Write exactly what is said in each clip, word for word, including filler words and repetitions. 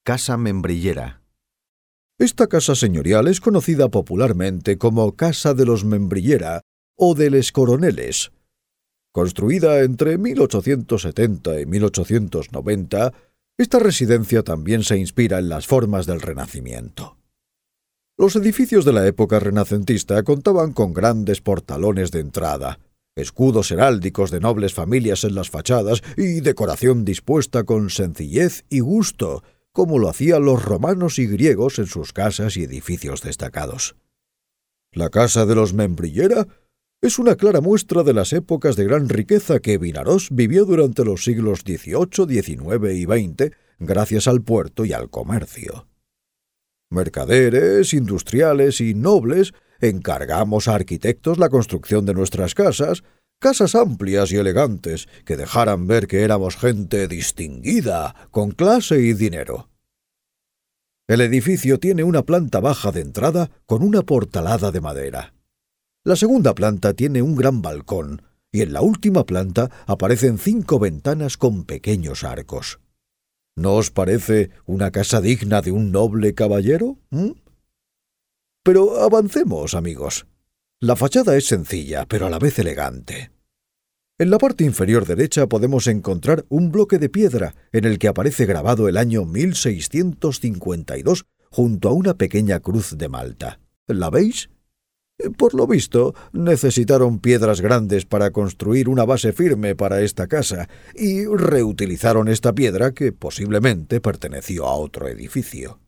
Casa Membrillera. Esta casa señorial es conocida popularmente como Casa de los Membrillera o de les Coroneles. Construida entre mil ochocientos setenta y mil ochocientos noventa, esta residencia también se inspira en las formas del Renacimiento. Los edificios de la época renacentista contaban con grandes portalones de entrada, escudos heráldicos de nobles familias en las fachadas y decoración dispuesta con sencillez y gusto, como lo hacían los romanos y griegos en sus casas y edificios destacados. La casa de los Membrillera es una clara muestra de las épocas de gran riqueza que Vinaròs vivió durante los siglos dieciocho, diecinueve y veinte, gracias al puerto y al comercio. Mercaderes, industriales y nobles encargamos a arquitectos la construcción de nuestras casas, casas amplias y elegantes que dejaran ver que éramos gente distinguida, con clase y dinero. El edificio tiene una planta baja de entrada con una portalada de madera. La segunda planta tiene un gran balcón y en la última planta aparecen cinco ventanas con pequeños arcos. ¿No os parece una casa digna de un noble caballero? ¿Mm? Pero avancemos, amigos. La fachada es sencilla, pero a la vez elegante. En la parte inferior derecha podemos encontrar un bloque de piedra en el que aparece grabado el año mil seiscientos cincuenta y dos junto a una pequeña cruz de Malta. ¿La veis? Por lo visto, necesitaron piedras grandes para construir una base firme para esta casa y reutilizaron esta piedra que posiblemente perteneció a otro edificio.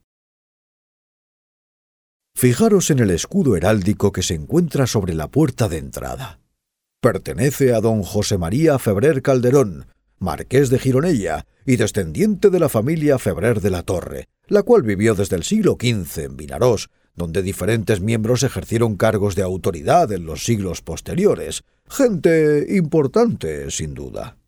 Fijaros en el escudo heráldico que se encuentra sobre la puerta de entrada. Pertenece a don José María Febrer Calderón, marqués de Gironella y descendiente de la familia Febrer de la Torre, la cual vivió desde el siglo quince en Vinaròs, donde diferentes miembros ejercieron cargos de autoridad en los siglos posteriores. Gente importante, sin duda.